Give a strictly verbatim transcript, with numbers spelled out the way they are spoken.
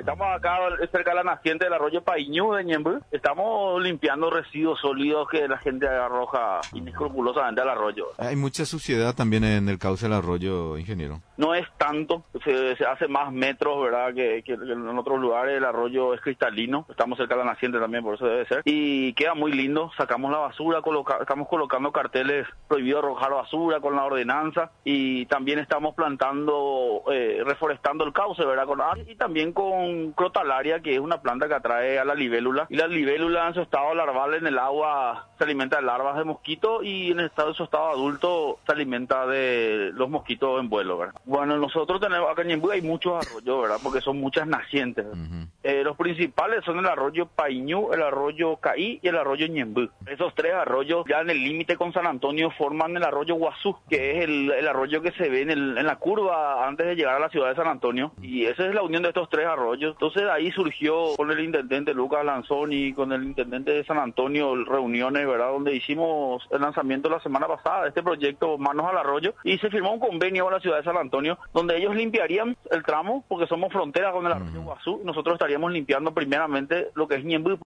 Estamos acá cerca de la naciente del arroyo Painú de Ñemby. Estamos limpiando residuos sólidos que la gente arroja inescrupulosamente al arroyo. Hay mucha suciedad también en el cauce del arroyo, ingeniero. No es tanto, se, se hace más metros, ¿verdad? Que, que en otros lugares el arroyo es cristalino. Estamos cerca de la naciente también, por eso debe ser. Y queda muy lindo. Sacamos la basura, coloca, estamos colocando carteles prohibido arrojar basura con la ordenanza. Y también estamos plantando, eh, reforestando el cauce, ¿verdad? Con, y también con crotalaria, que es una planta que atrae a la libélula. Y la libélula en su estado larval en el agua se alimenta de larvas de mosquito y en el estado de su estado adulto se alimenta de los mosquitos en vuelo, ¿verdad? Bueno, nosotros tenemos acá en Ñemby hay muchos arroyos, ¿verdad? Porque son muchas nacientes. Uh-huh. Eh, los principales son el arroyo Painú, el arroyo Caí y el arroyo Ñemby. Esos tres arroyos ya en el límite con San Antonio forman el arroyo Guazú, que es el, el arroyo que se ve en, el, en la curva antes de llegar a la ciudad de San Antonio. Y esa es la unión de estos tres arroyos. Entonces ahí surgió con el intendente Lucas Lanzoni, con el intendente de San Antonio, reuniones, ¿verdad? Donde hicimos el lanzamiento la semana pasada de este proyecto Manos al Arroyo y se firmó un convenio con la ciudad de San Antonio donde ellos limpiarían el tramo porque somos frontera con el arroyo Guazú y nosotros estaríamos limpiando primeramente lo que es Ñemby.